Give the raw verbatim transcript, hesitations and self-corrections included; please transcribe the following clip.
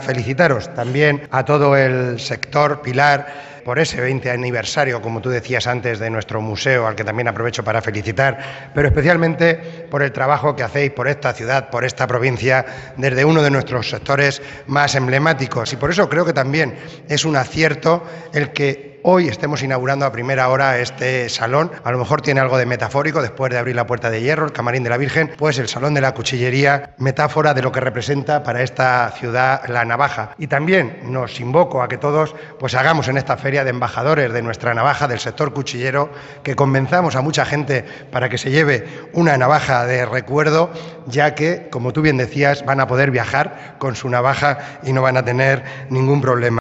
Felicitaros también a todo el sector Pilar por ese veinte aniversario, como tú decías antes, de nuestro museo, al que también aprovecho para felicitar, pero especialmente por el trabajo que hacéis por esta ciudad, por esta provincia, desde uno de nuestros sectores más emblemáticos. Y por eso creo que también es un acierto el que hoy estemos inaugurando a primera hora este salón. A lo mejor tiene algo de metafórico, después de abrir la Puerta de Hierro, el Camarín de la Virgen, pues el Salón de la Cuchillería, metáfora de lo que representa para esta ciudad la navaja. Y también nos invoco a que todos pues hagamos en esta feria de embajadores de nuestra navaja, del sector cuchillero, que convenzamos a mucha gente para que se lleve una navaja de recuerdo, ya que, como tú bien decías, van a poder viajar con su navaja y no van a tener ningún problema.